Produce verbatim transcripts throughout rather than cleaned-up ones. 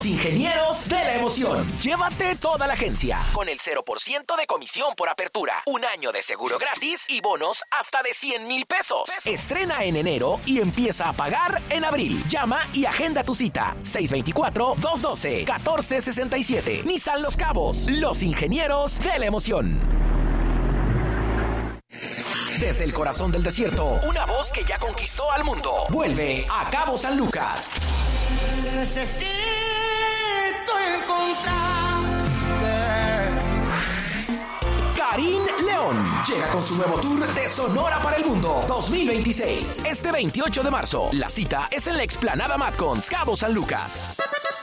Ingenieros de la emoción. Llévate toda la agencia con el cero por ciento de comisión por apertura, un año de seguro gratis y bonos hasta de cien mil pesos. Estrena en enero y empieza a pagar en abril. Llama y agenda tu cita. seis dos cuatro, dos uno dos, uno cuatro seis siete. Nissan Los Cabos. Los ingenieros de la emoción. Desde el corazón del desierto, una voz que ya conquistó al mundo. Vuelve a Cabo San Lucas. Necesito encontrarte. Karin León llega con su nuevo tour de Sonora para el Mundo dos mil veintiséis. Este veintiocho de marzo, la cita es en la explanada Matcons, Cabo San Lucas.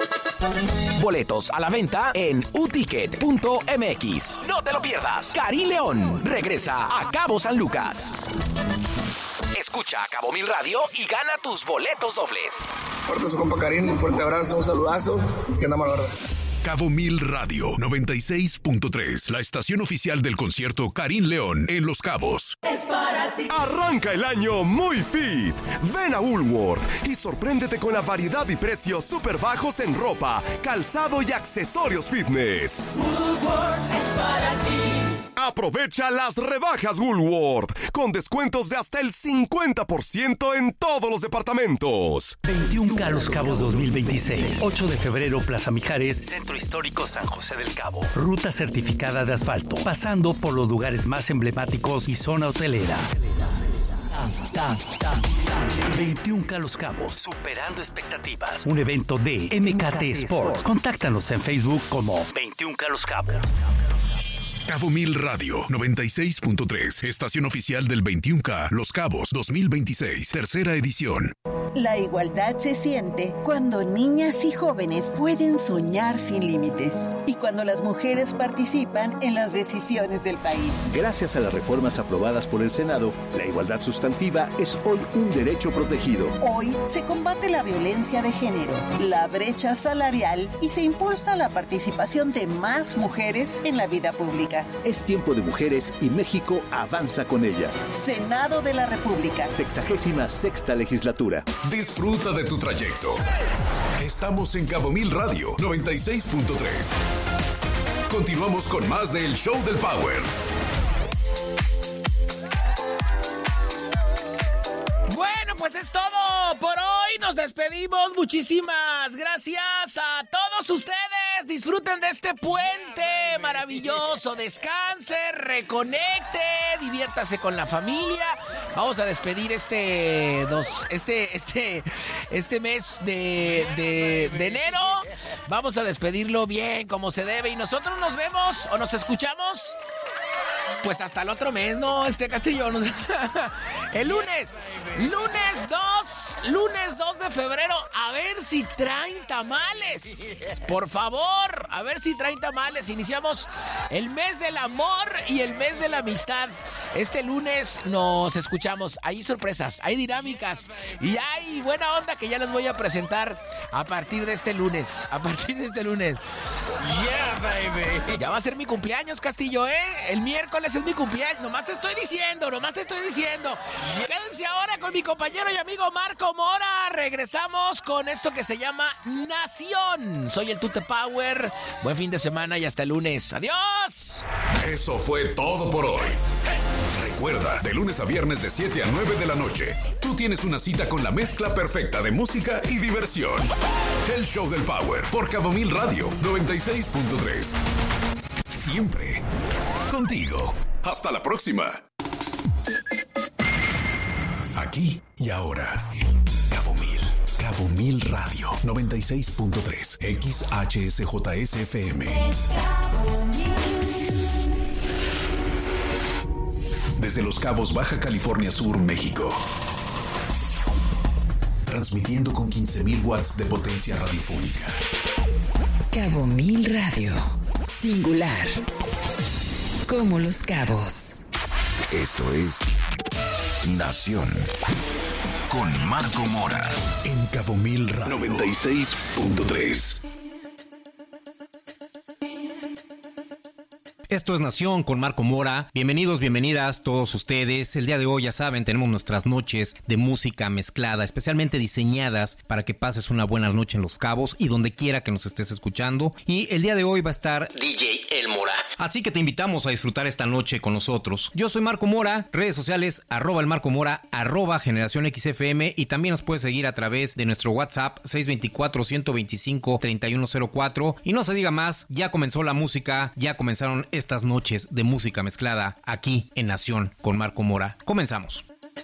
Boletos a la venta en u ticket punto m x. No te lo pierdas. Karin León regresa a Cabo San Lucas. Escucha a Cabo Mil Radio y gana tus boletos dobles. Fuerte su compa Karin, un fuerte abrazo, un saludazo. Que andamos a la verdad. Cabo Mil Radio noventa y seis punto tres, la estación oficial del concierto Karin León en Los Cabos. Es para ti. Arranca el año muy fit. Ven a Woolworth y sorpréndete con la variedad y precios súper bajos en ropa, calzado y accesorios fitness. Woolworth es para ti. Aprovecha las rebajas Woolworth con descuentos de hasta el cincuenta por ciento en todos los departamentos. veintiuno K Los Cabos dos mil veintiséis. ocho de febrero, Plaza Mijares, Centro Histórico San José del Cabo. Ruta certificada de asfalto, pasando por los lugares más emblemáticos y zona hotelera. Ta, ta, ta. veintiuno K Los Cabos, superando expectativas. Un evento de M K T Sports. Contáctanos en Facebook como veintiuno K Los Cabos. Cabo Mil Radio noventa y seis punto tres, estación oficial del veintiuno K Los Cabos dos mil veintiséis, tercera edición. La igualdad se siente cuando niñas y jóvenes pueden soñar sin límites y cuando las mujeres participan en las decisiones del país. Gracias a las reformas aprobadas por el Senado, la igualdad sustantiva es hoy un derecho protegido. Hoy se combate la violencia de género, la brecha salarial y se impulsa la participación de más mujeres en la vida pública. Es tiempo de mujeres y México avanza con ellas. Senado de la República. Sexagésima sexta legislatura. Disfruta de tu trayecto. Estamos en Cabo Mil Radio noventa y seis punto tres. Continuamos con más del Show del Power. Bueno, pues es todo por hoy. Nos despedimos. Muchísimas gracias a todos ustedes. Disfruten de este puente maravilloso. Descanse, reconecte, diviértase con la familia. Vamos a despedir este dos, este, este, este mes de, de, de enero. Vamos a despedirlo bien, como se debe. Y nosotros nos vemos o nos escuchamos. Pues hasta el otro mes, ¿no? Este Castillo. El lunes. Lunes dos. Lunes dos de febrero. A ver si traen tamales. Por favor. A ver si traen tamales. Iniciamos el mes del amor y el mes de la amistad. Este lunes nos escuchamos. Hay sorpresas, hay dinámicas y hay buena onda que ya les voy a presentar a partir de este lunes. A partir de este lunes. Yeah, baby. Ya va a ser mi cumpleaños, Castillo, ¿eh? El miércoles es mi cumpleaños. Nomás te estoy diciendo, nomás te estoy diciendo. Quédense ahora con mi compañero y amigo Marco Mora. Regresamos con esto que se llama Nación. Soy el Tute Power. Buen fin de semana y hasta el lunes. ¡Adiós! Eso fue todo por hoy. Recuerda, de lunes a viernes de siete a nueve de la noche, tú tienes una cita con la mezcla perfecta de música y diversión. El Show del Power por Cabo Mil Radio noventa y seis punto tres. Siempre contigo. Hasta la próxima. Aquí y ahora. Cabo Mil. Cabo Mil Radio noventa y seis punto tres. X H S J S F M. Desde Los Cabos, Baja California Sur, México. Transmitiendo con quince mil watts de potencia radiofónica. Cabo Mil Radio. Singular. Como Los Cabos. Esto es Nación. Con Marco Mora. En Cabo Mil Radio noventa y seis punto tres. Esto es Nación con Marco Mora. Bienvenidos, bienvenidas todos ustedes. El día de hoy, ya saben, tenemos nuestras noches de música mezclada, especialmente diseñadas para que pases una buena noche en Los Cabos y donde quiera que nos estés escuchando. Y el día de hoy va a estar D J El Mora. Así que te invitamos a disfrutar esta noche con nosotros. Yo soy Marco Mora, redes sociales, arroba el Marco Mora, arroba Generación X F M, y también nos puedes seguir a través de nuestro WhatsApp seis dos cuatro, uno dos cinco, tres uno cero cuatro. Y no se diga más, ya comenzó la música, ya comenzaron estas noches de música mezclada aquí en Nación con Marco Mora. Comenzamos.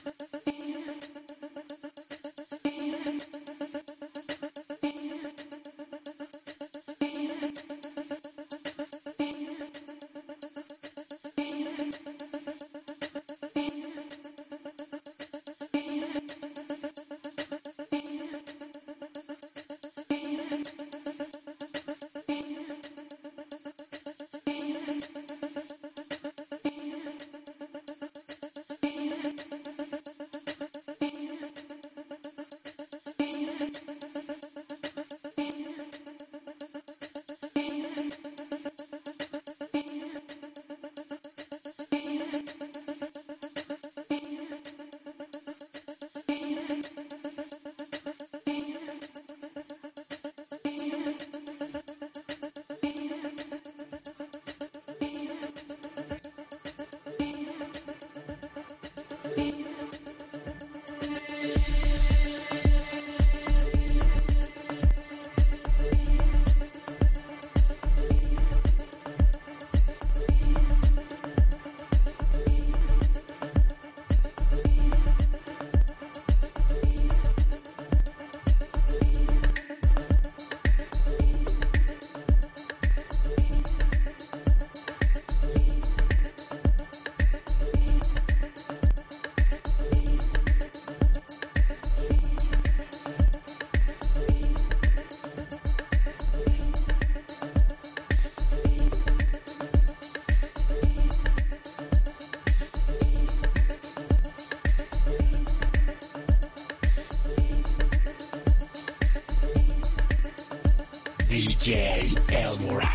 D J El Mora.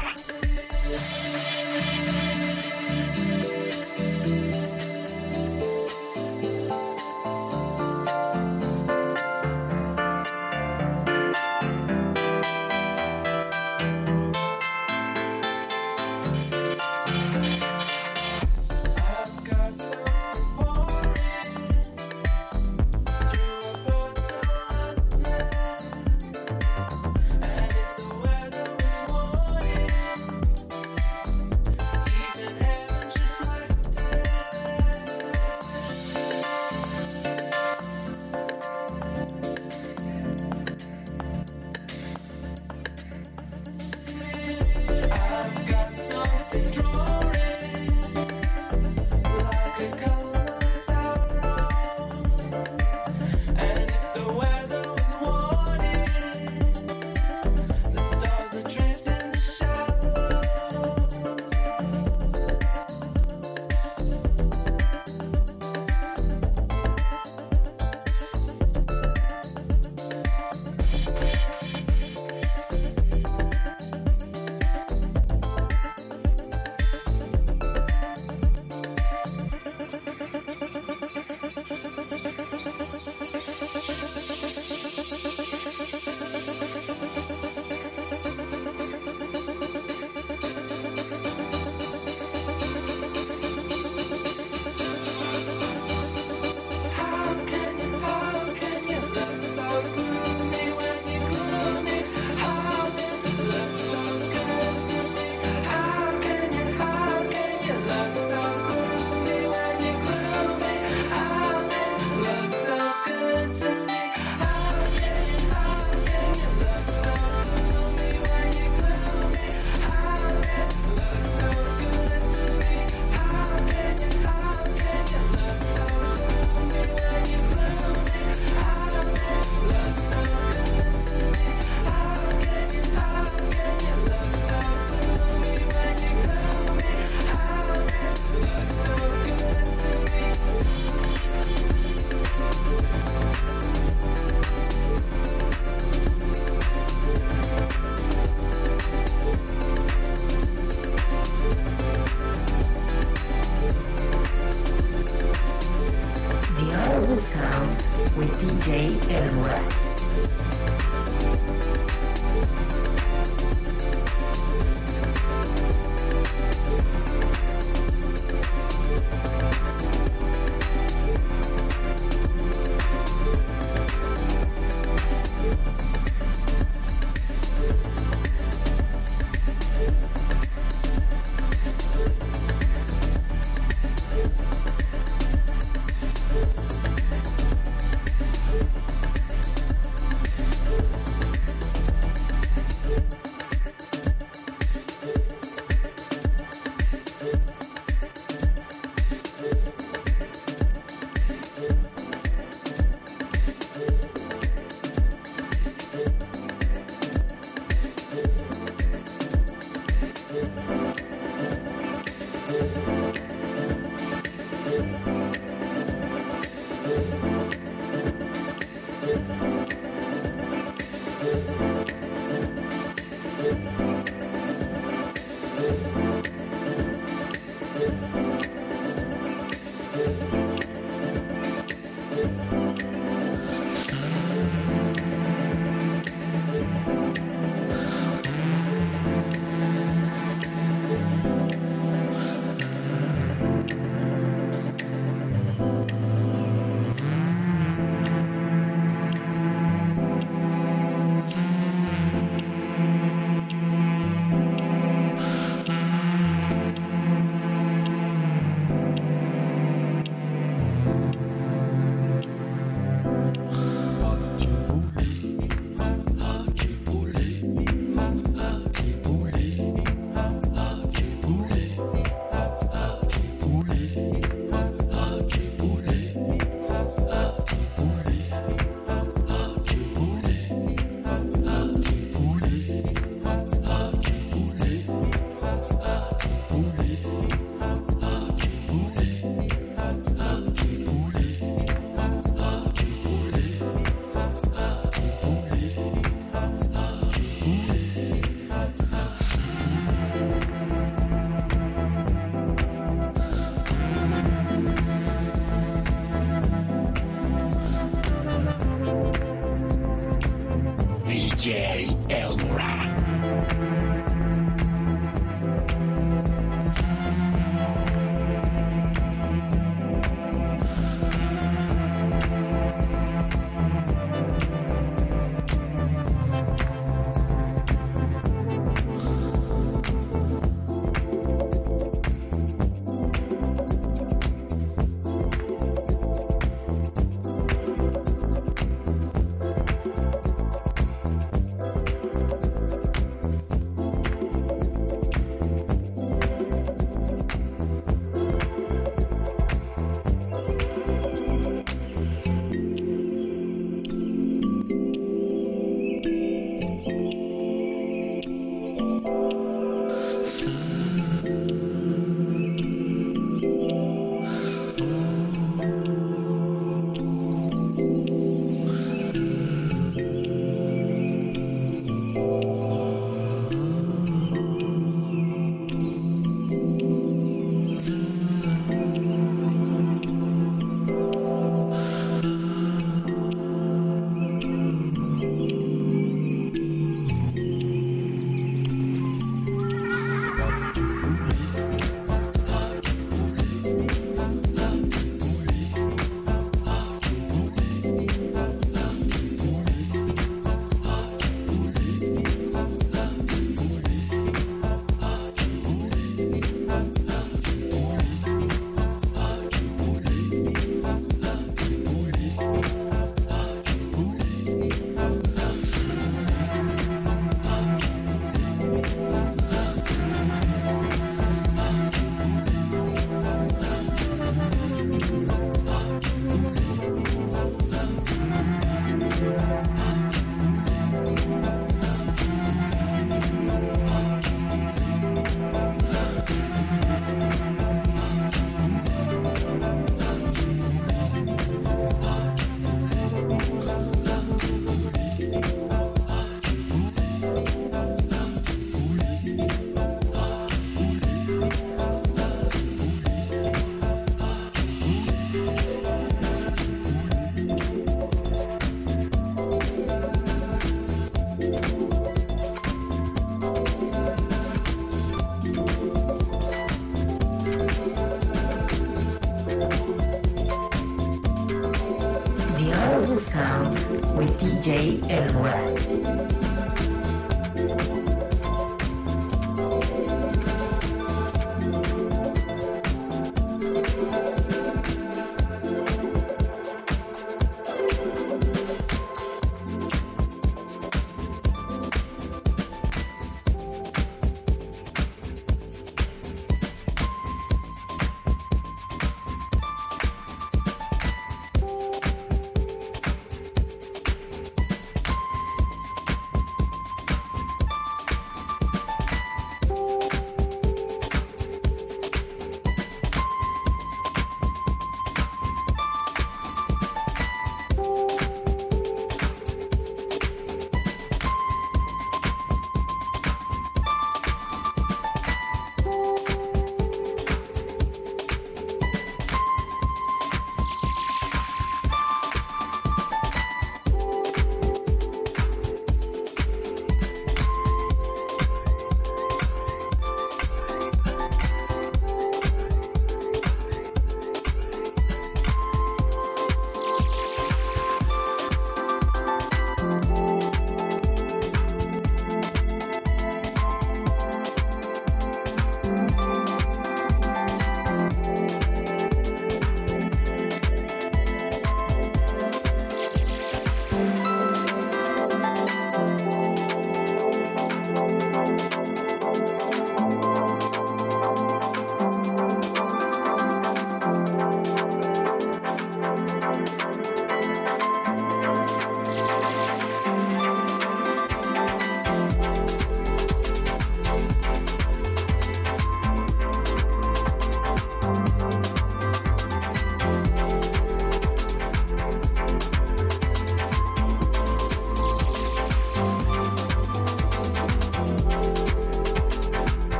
J El Moral.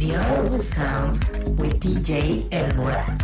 The Honorable Sound with D J El Mora.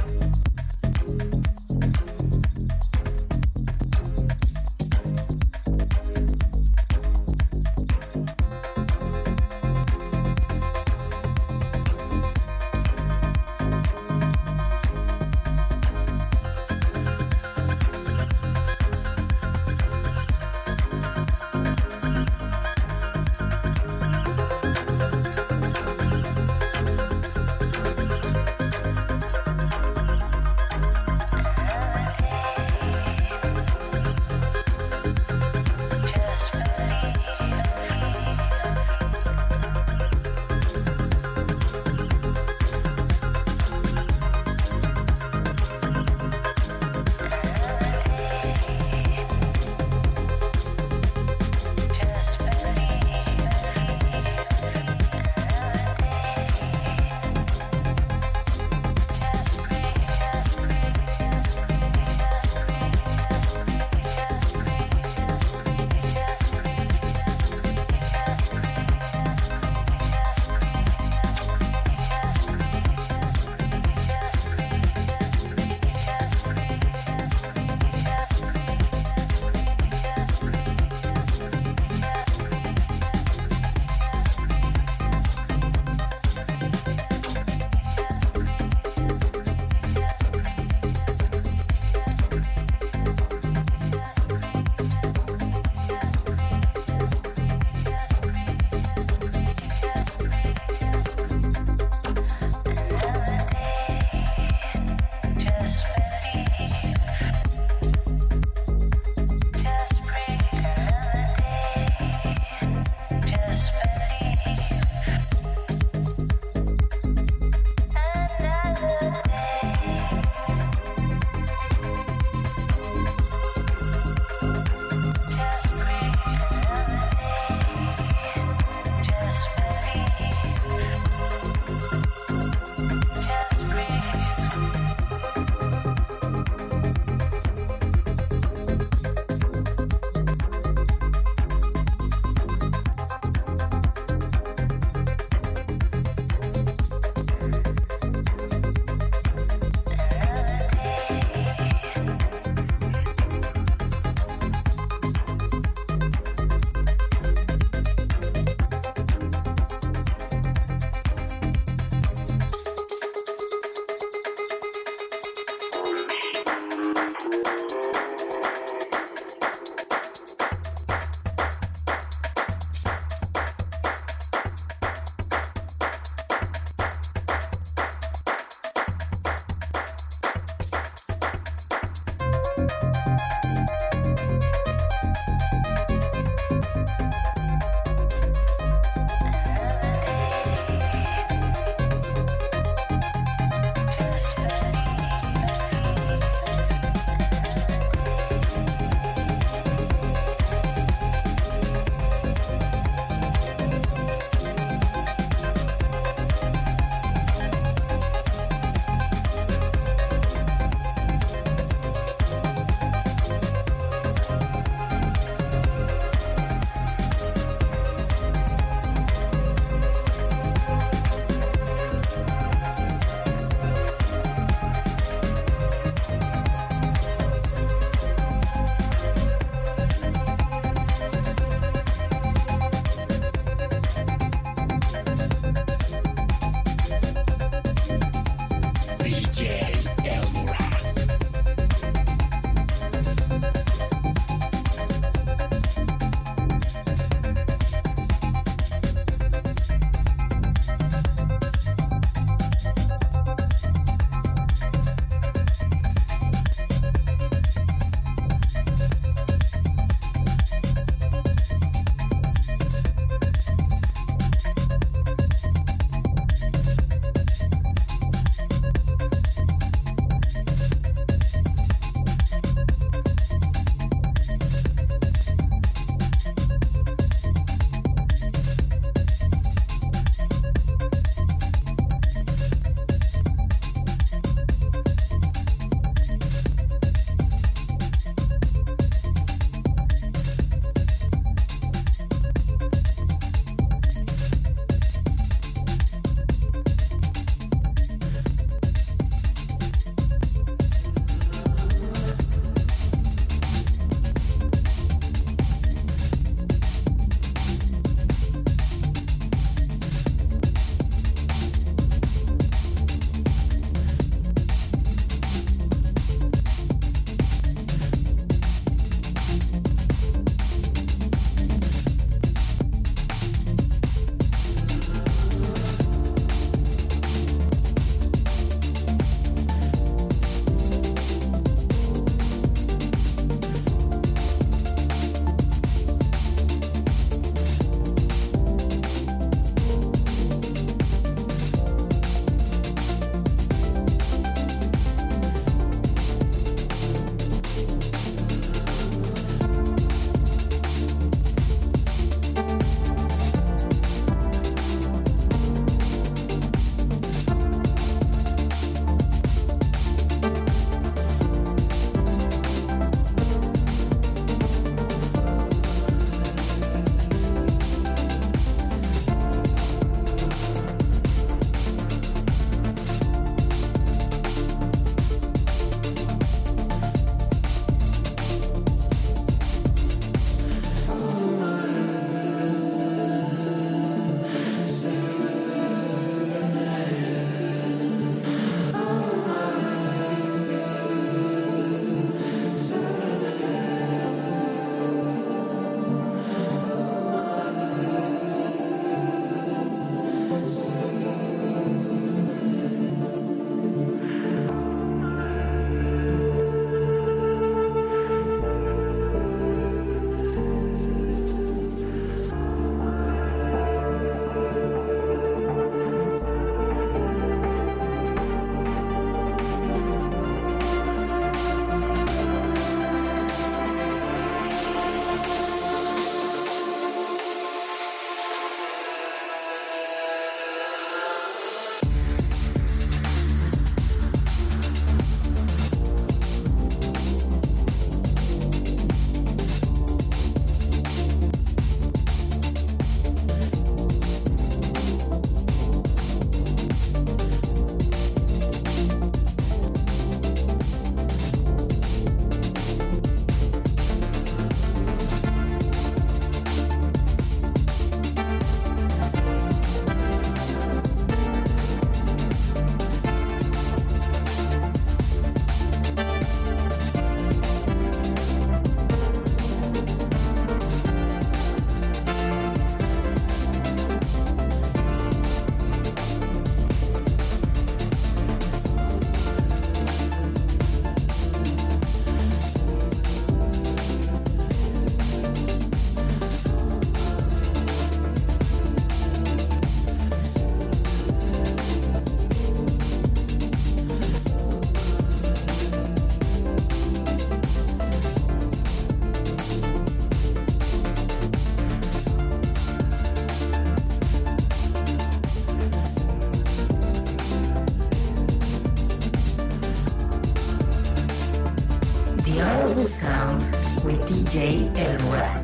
Cabo Sound with D J El Moral.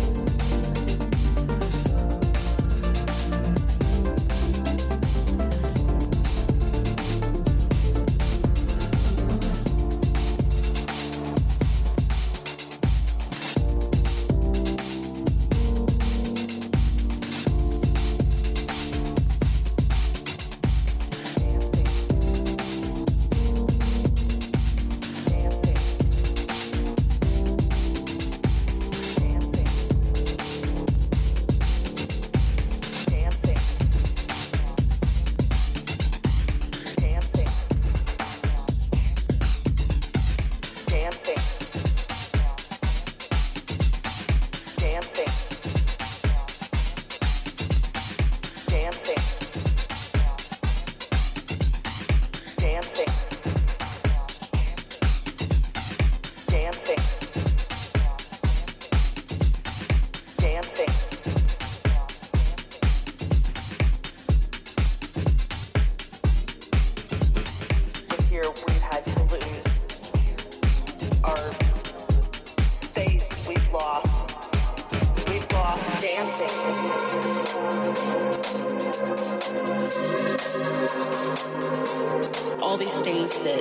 All these things that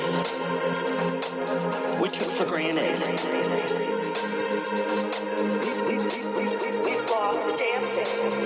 we took for granted. We, we, we, we, we've lost dancing.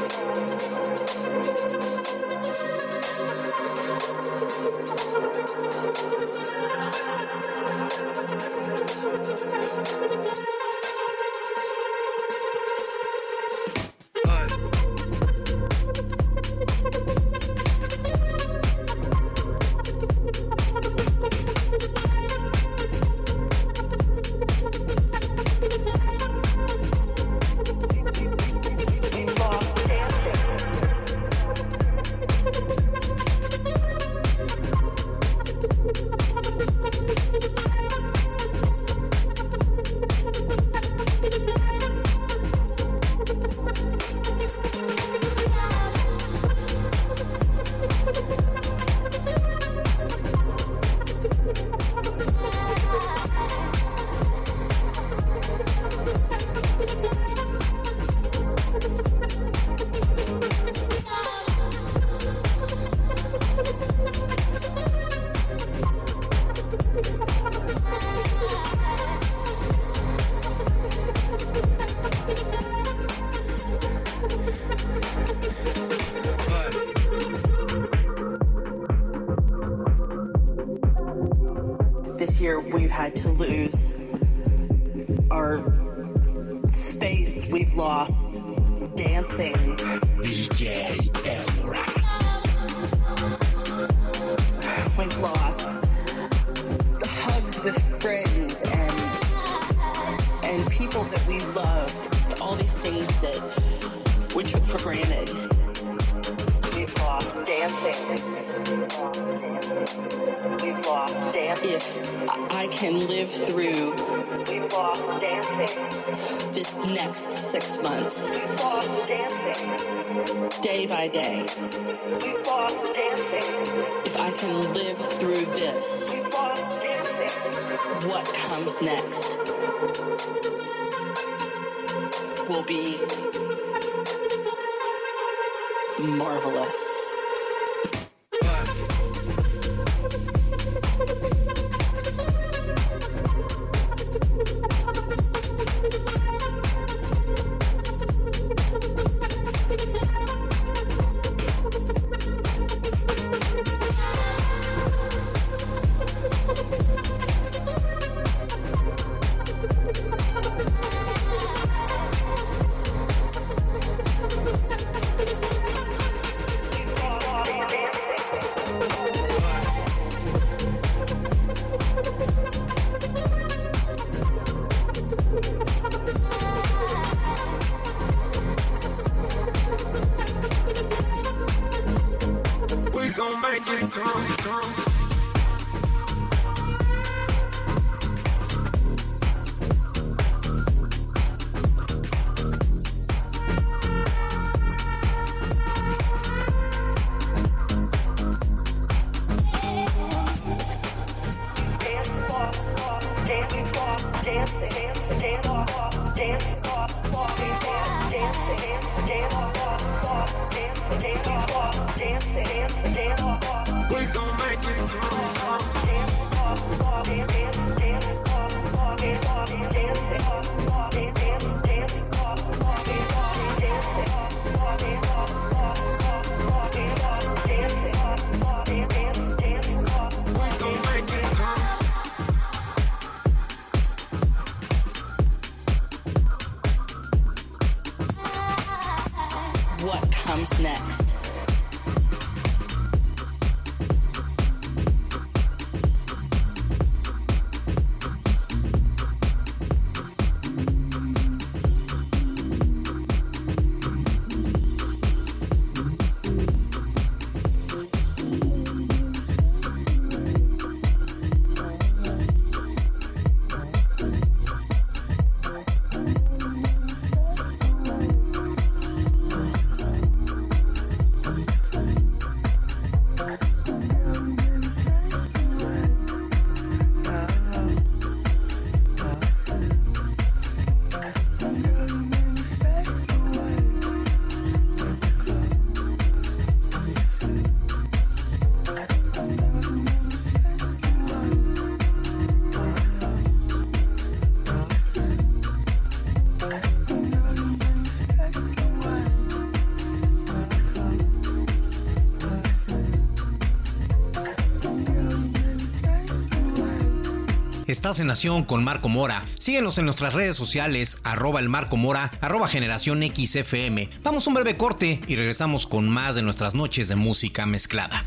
This year we've had to lose our space, we've lost dancing. D J El Moral. We've lost the hugs with friends and and people that we loved, all these things that we took for granted. We've lost dancing. We've lost dancing. If I can live through, we've lost dancing. This next six months, we've lost dancing. Day by day, we've lost dancing. If I can live through this, we've lost dancing. What comes next will be marvelous. Dance, dancing, dancing, dancing, lost, dancing, lost, walking, lost, dancing, dancing, dancing, lost, lost, dancing, dancing, lost, dancing, dancing, dancing, lost. We gon' make it through. Dancing, lost, walking, dancing, dancing, lost, walking, lost, dancing, lost, walking, dancing, dancing, lost, walking, lost, dancing, lost, walking, lost, lost, lost, walking, lost, dancing, lost, walking, dancing, dancing, lost. We gon' make it through. What comes next? Estás en Nación con Marco Mora. Síguenos en nuestras redes sociales, arroba el Marco Mora, arroba Generación X F M. Vamos a un breve corte y regresamos con más de nuestras noches de música mezclada.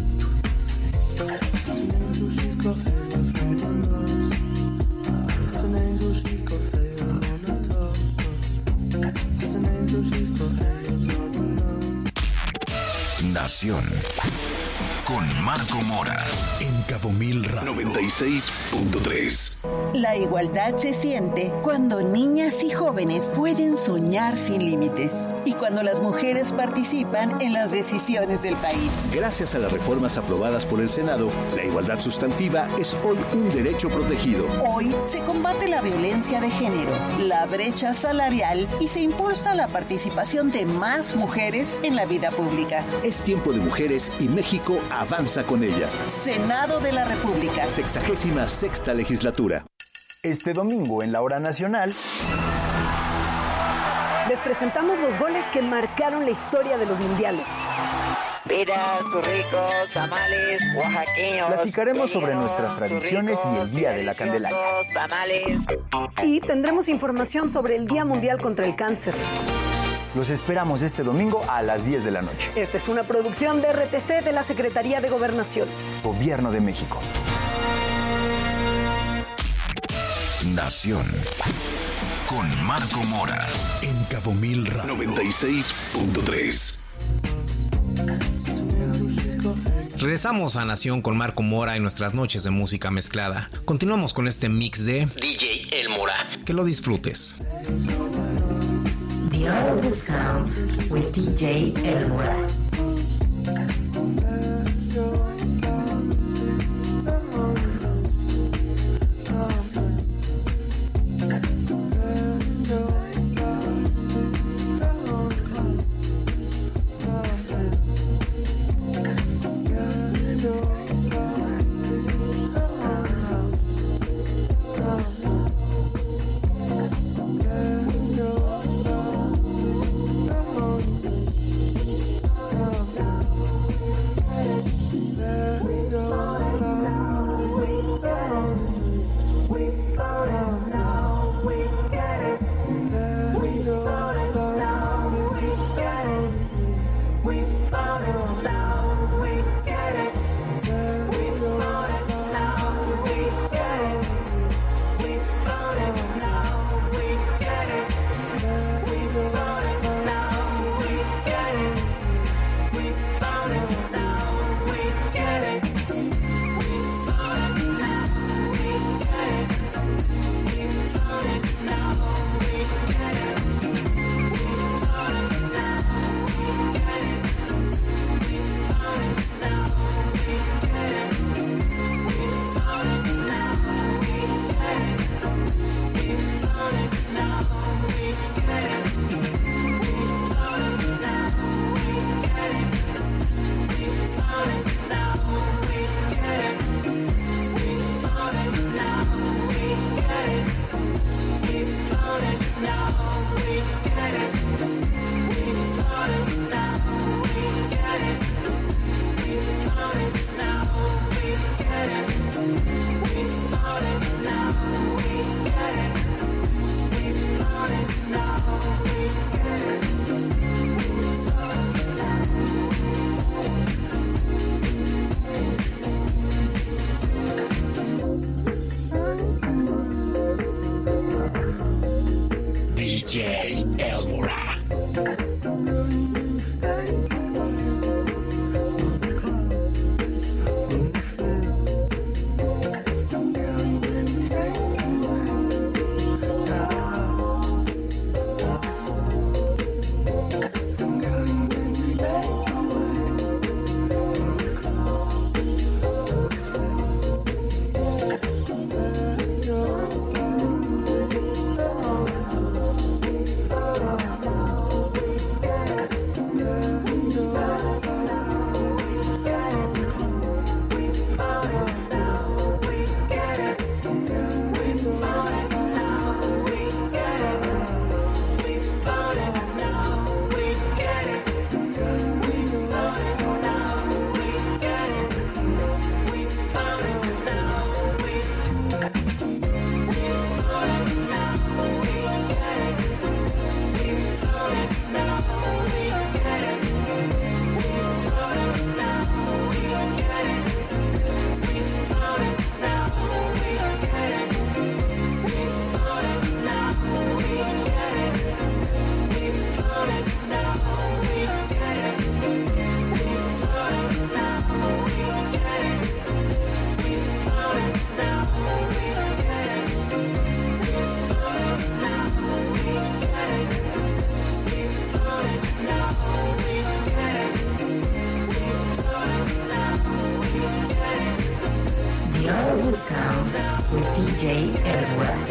Nación con Marco Mora en Cabo Mil Radio noventa y seis punto tres. La igualdad se siente cuando niñas y jóvenes pueden soñar sin límites y cuando las mujeres participan en las decisiones del país. Gracias a las reformas aprobadas por el Senado, la igualdad sustantiva es hoy un derecho protegido. Hoy se combate la violencia de género, la brecha salarial y se impulsa la participación de más mujeres en la vida pública. Es tiempo de mujeres y México avanza con ellas. Senado de la República. Sexagésima sexta legislatura. Este domingo en la hora nacional les presentamos los goles que marcaron la historia de los mundiales. Piras, burricos, tamales, oaxaqueños. Platicaremos sobre nuestras tradiciones y el Día de la Candelaria. Tamales. Y tendremos información sobre el Día Mundial contra el Cáncer. Los esperamos este domingo a las diez de la noche. Esta es una producción de R T C de la Secretaría de Gobernación. Gobierno de México. Nación con Marco Mora en Cabo Mil Radio noventa y seis punto tres. Regresamos a Nación con Marco Mora en nuestras noches de música mezclada. Continuamos con este mix de D J El Mora. Que lo disfrutes. The Art of the Sound with D J El Mora. Sound with D J Elmora.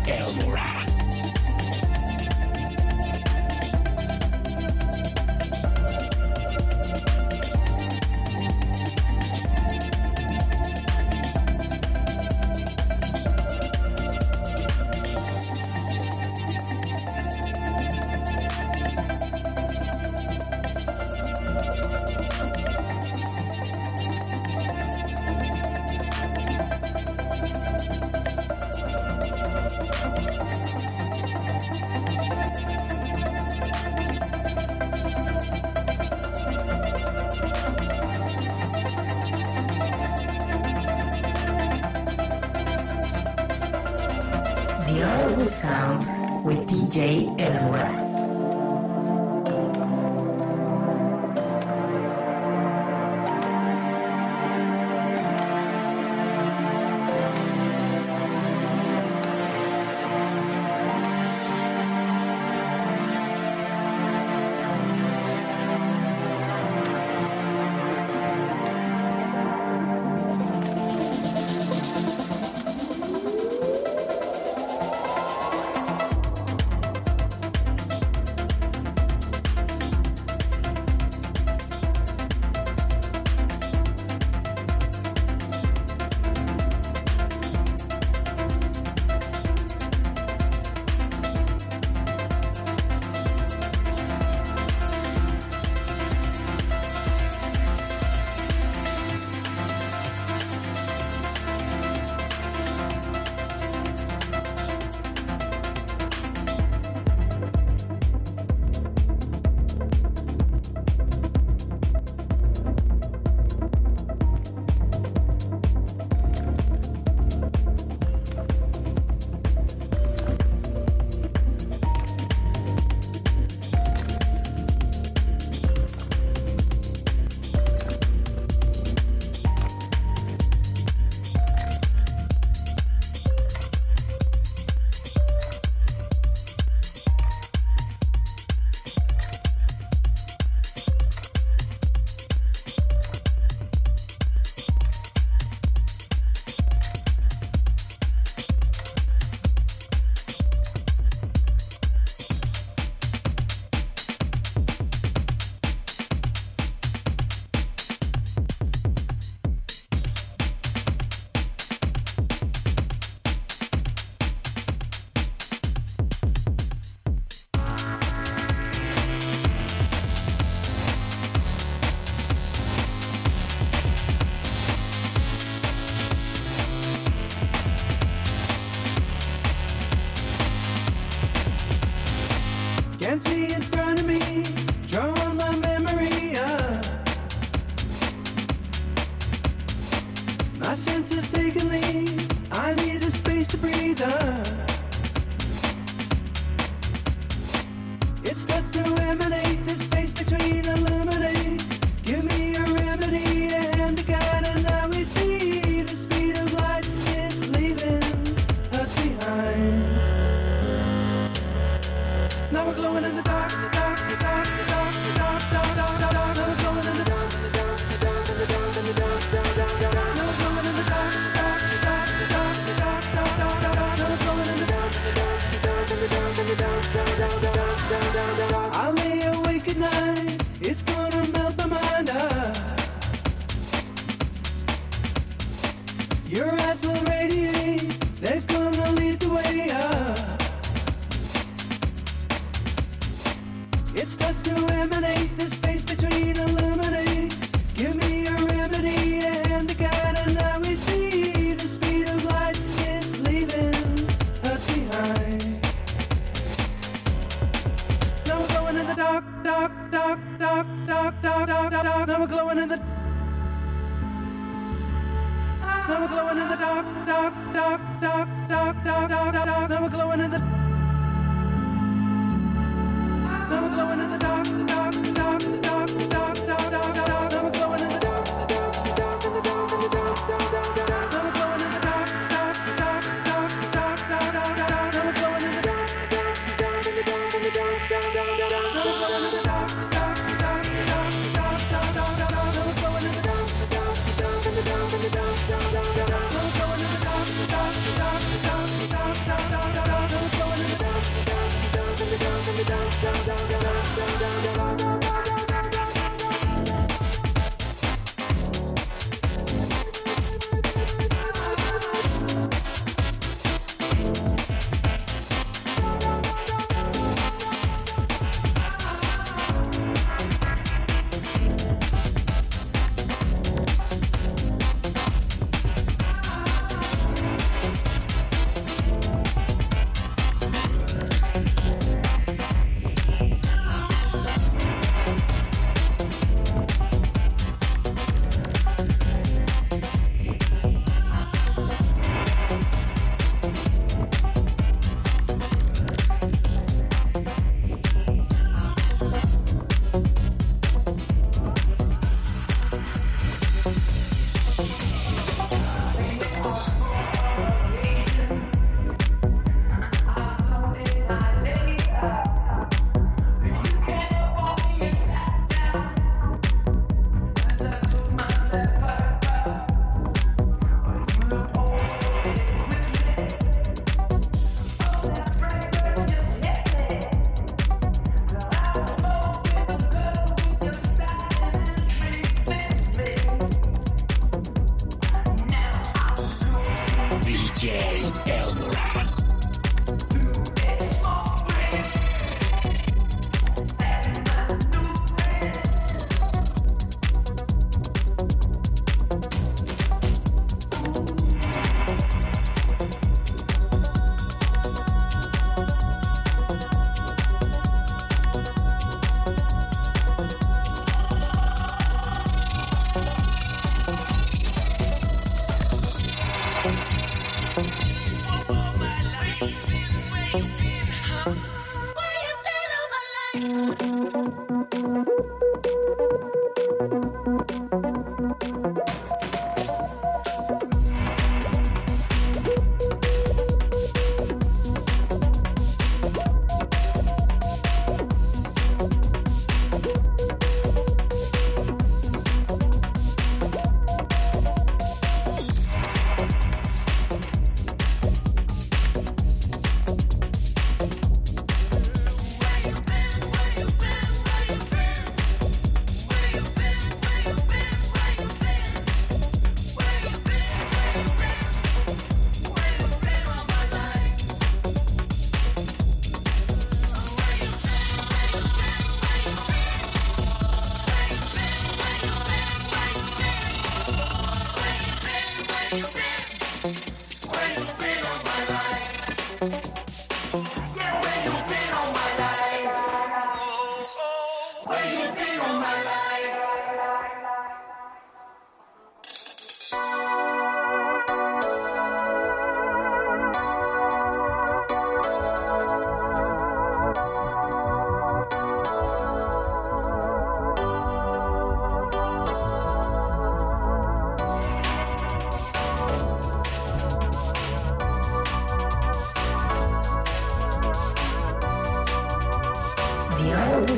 El Mora. The Always Sound with D J El Mora. Can't see in front of me, drawing my memory up. My senses take a lead, I need a space to breathe up. It starts to emanate, the space between illuminates. Give me a remedy and a guide, and now we see the speed of light is leaving us behind. Now we're glowing in the dark, the dark, the dark, the dark, the dark, dark, dark, dark, dark. Now we're glowing in the dark, the dark, the dark, the dark, the dark, dark, dark, dark, dark. Now we're glowing in the dark, the dark, the dark, the dark, the dark, dark, dark, dark, dark. Now we're glowing in the dark, the dark, the dark, the dark, the dark, dark, dark, dark, dark, dark, dark. I lay awake at night, it's gonna melt my mind up. Your eyes will radiate, they're gonna lead the way up. It starts to emanate, the space between illuminates. Give me a remedy and a guide, and now we see the speed of light is leaving us behind. Now we're glowing in the dark, dark, dark, dark, dark, dark, dark, dark, dark. Now we're glowing in the. Now we're glowing in the dark, dark, dark, dark, dark, dark, dark, dark. Now we're glowing in the. Now we're glowing in the dark, the dark, the dark, the dark, the dark, dark, dark, dark. Now we're glowing in the dark, the dark, the dark, the dark, the dark, dark, dark, dark. Now we're glowing in the dark, the dark, the dark, the dark, the dark, dark, dark, dark. Now we're glowing in the dark, the dark, the dark, the dark, the dark, dark, dark, dark. Now we're glowing in the dark, the dark, the dark, the dark, the dark, dark, dark, dark. Now we're glowing in the dark, the dark, the dark, the dark, the dark, dark, dark, dark. Now we're glowing in the dark, the dark, the dark, the dark, the dark, dark, dark, dark.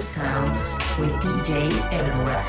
Sound with D J Elmora.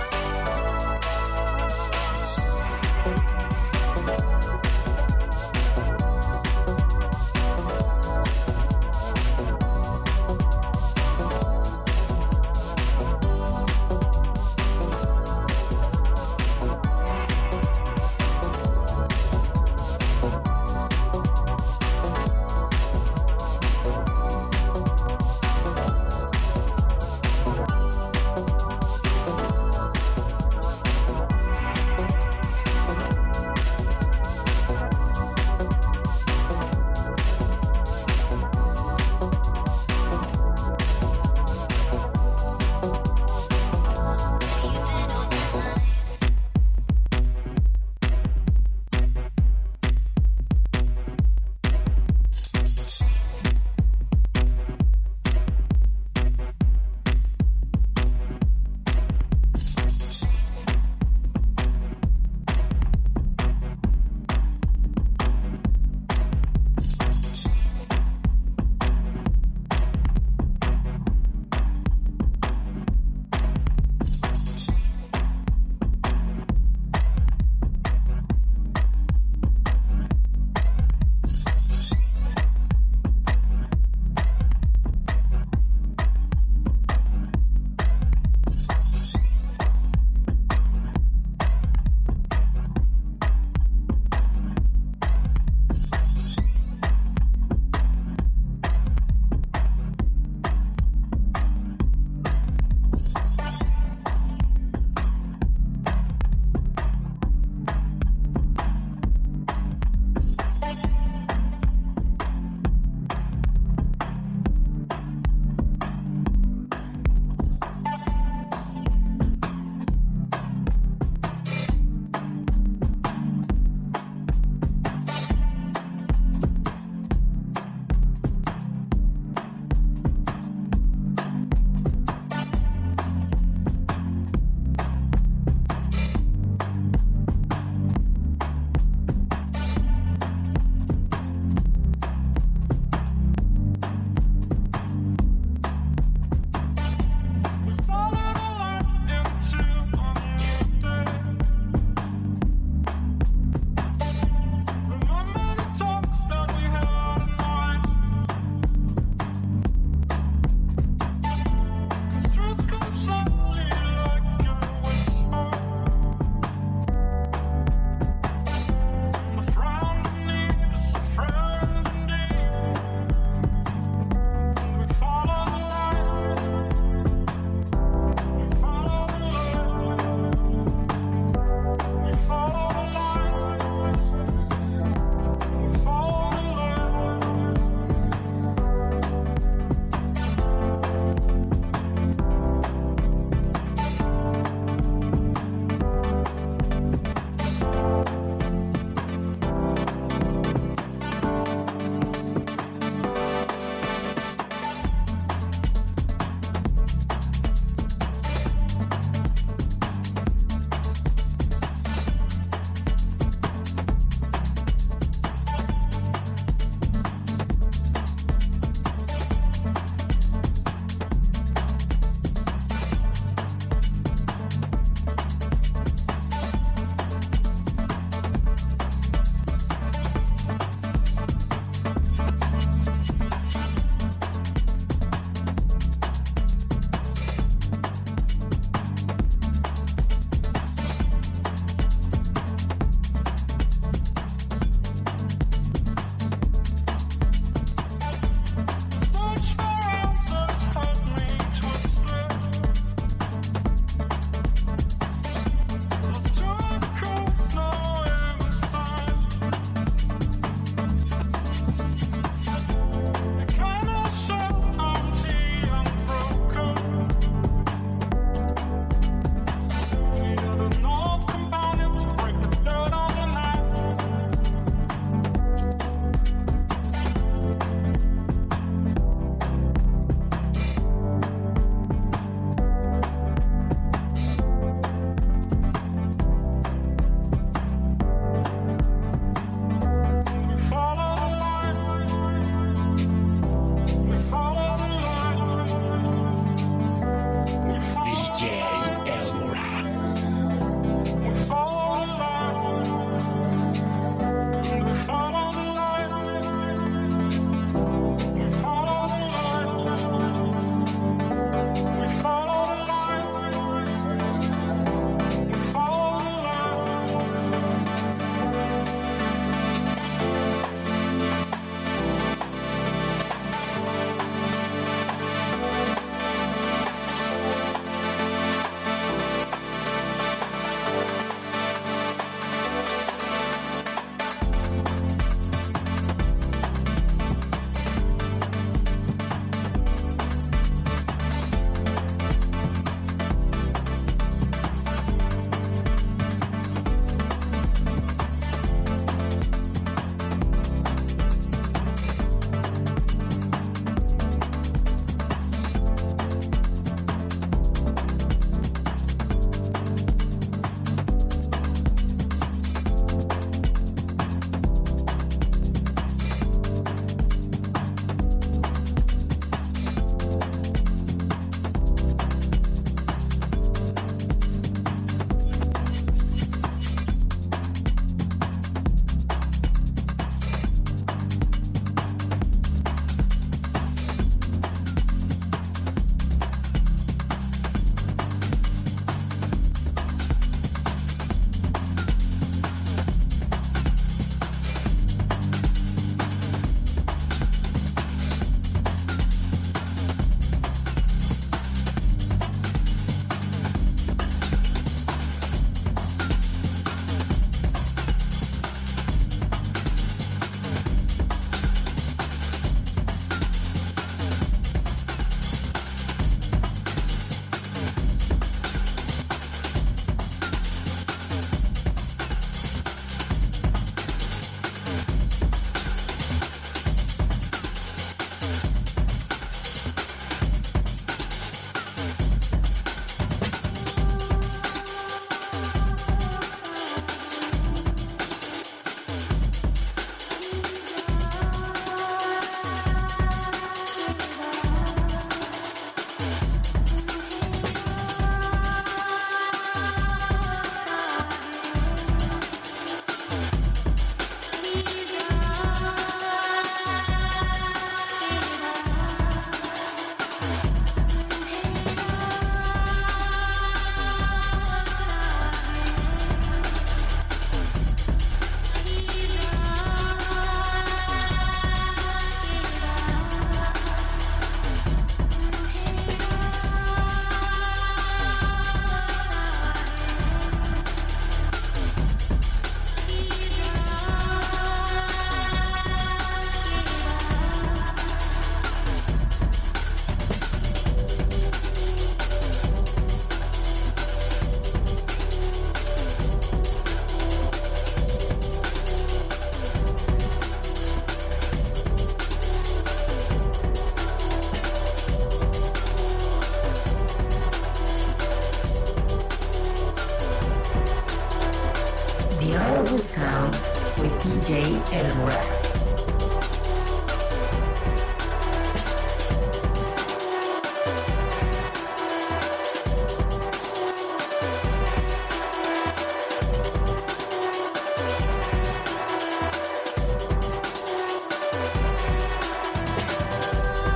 The Audible Sound with D J El Moral.